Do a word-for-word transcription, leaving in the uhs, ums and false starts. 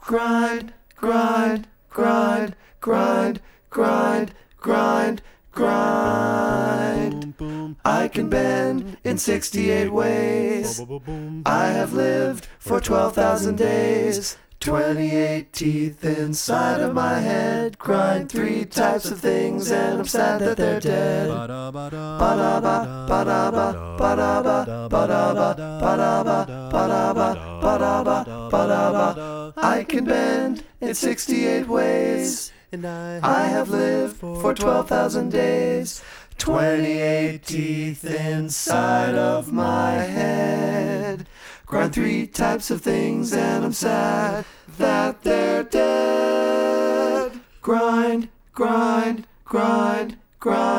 grind, grind, grind, grind, grind, grind, grind. I can bend in sixty-eight ways. I have lived for twelve thousand days. twenty-eight teeth inside of my head. Grind three types of things and I'm sad that they're dead. Ba-da-ba, ba-da-ba, ba-da-ba, ba-da-ba, ba-da-ba, ba-da-ba, ba-da-ba, ba-da-ba. I can bend in sixty-eight ways. And I have lived for twelve thousand days. twenty-eight teeth inside of my head. Grind three types of things and I'm sad that they're dead. Grind, grind, grind, grind.